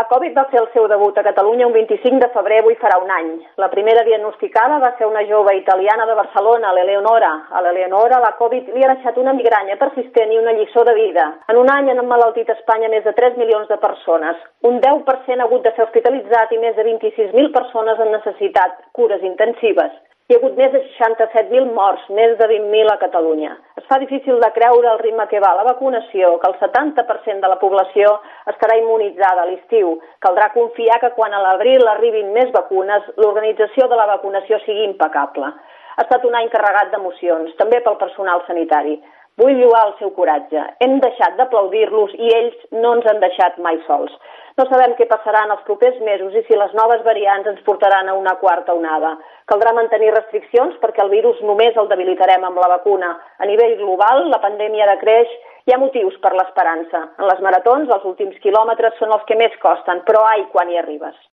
La Covid va fer el seu debut a Catalunya un 25 de febrer, avui farà un any. La primera diagnosticada va ser una jove italiana de Barcelona, l'Eleonora. A l'Eleonora la Covid li ha deixat una migranya persistent i una lliçó de vida. En un any han emmalaltit a Espanya més de 3 milions de persones. Un 10% ha hagut de ser hospitalitzat i més de 26.000 persones han necessitat cures intensives. Hi ha hagut més de 67.000 morts, més de 20.000 a Catalunya. Es fa difícil de creure el ritme que va la vacunació, que el 70% de la població estarà immunitzada a l'estiu. Caldrà confiar que quan a l'abril arribin més vacunes, l'organització de la vacunació sigui impecable. Ha estat un any carregat d'emocions, també pel personal sanitari. Vull lloar el seu coratge. Hem deixat d'aplaudir-los i ells no ens han deixat mai sols. No sabem què passarà en els propers mesos i si les noves variants ens portaran a una quarta onada. Caldrà mantenir restriccions perquè el virus només el debilitarem amb la vacuna. A nivell global, la pandèmia decreix. Hi ha motius per l'esperança. En les maratons, els últims quilòmetres són els que més costen, però ai quan hi arribes.